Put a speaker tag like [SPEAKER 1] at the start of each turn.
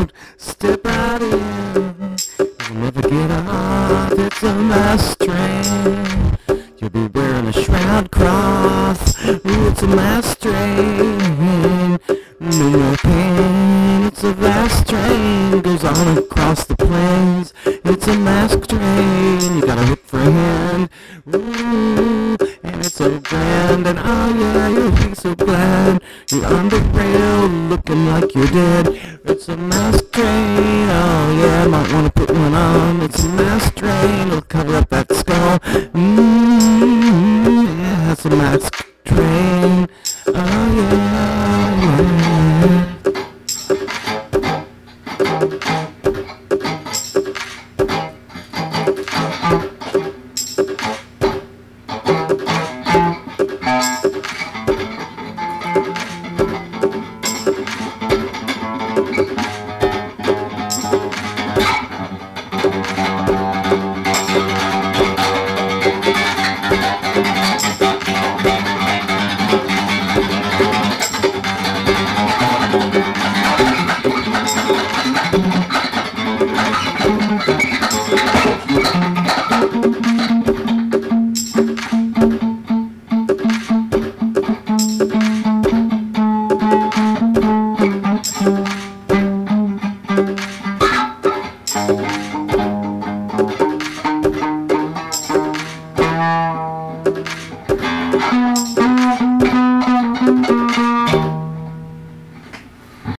[SPEAKER 1] out, step right in. You'll never get off, it's a mass train. You'll be wearing a shroud cross, ooh, it's a mass train. No more pain, it's a vast train, goes on across the plains. It's a mask train, you gotta look for a hand, ooh, and it's so grand, and oh yeah, you'll be so glad. You're on the rail, looking like you're dead. It's a mask train, oh yeah, might wanna put one on. It's a mask train, it'll cover up that skull. Yeah, it's a mask train, oh yeah.